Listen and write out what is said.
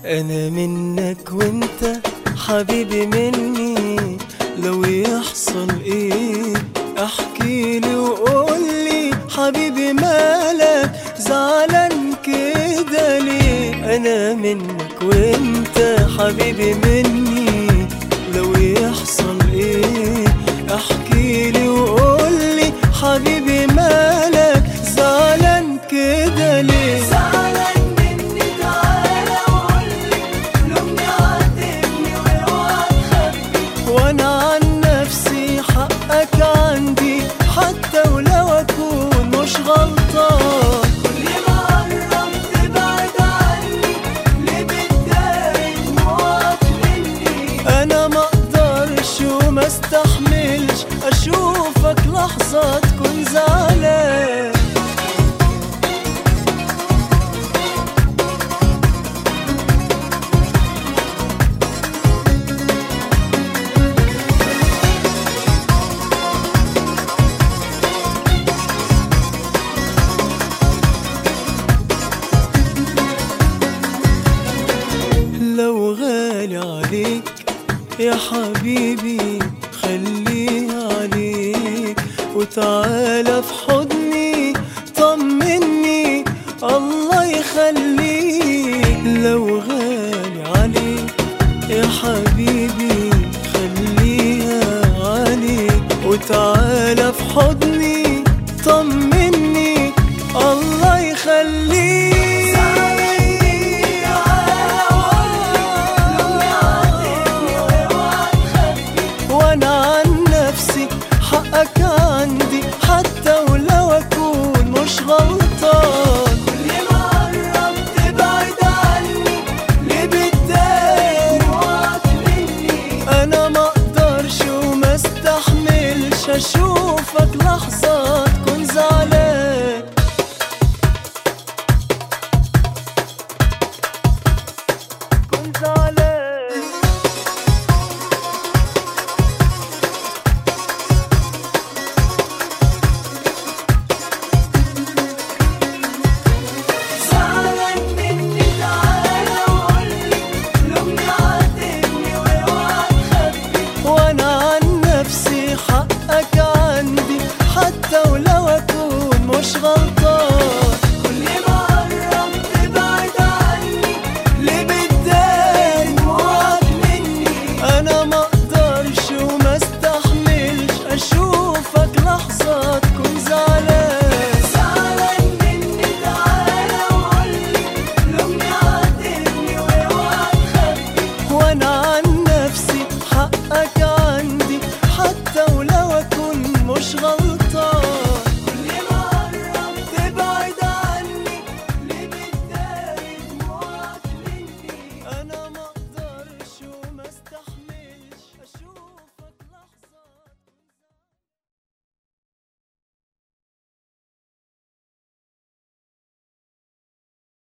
انا منك وانت حبيبي مني، لو يحصل ايه احكيلي وقولي حبيبي مالك زعلان كده ليه. انا منك وانت حبيبي مني، لو يحصل ايه احكيلي وقولي حبيبي مالك زعلان كده ليه. وانا عن نفسي حقك عندي حتى ولو اكون مش غلطان. كل ما قربت تبعد عني ليه بتداري دموعك مني؟ انا ما اقدرش وما استحملش اشوفك لحظة تكون زعلان. لو غالي عليك يا حبيبي خليها عليك، وتعالى في حضني طمني الله يخليك. لو غالي عليك يا حبيبي خليها عليك، وتعالى في حضني طمني الله يخليك. وانا عن نفسي حقك عندي حتى ولو اكون مش غلطان. كل ما قربت تبعد عني ليه بتداري دموعك مني؟ انا ما اقدرش وما استحملش اشوفك لحظة تكون زعلان. كون زعلان. زعلان مني تعالى وقولي لومني عاتبني واوعى تخبي. وانا عن نفسي حقك عندي حتى ولو اكون مش غلطان.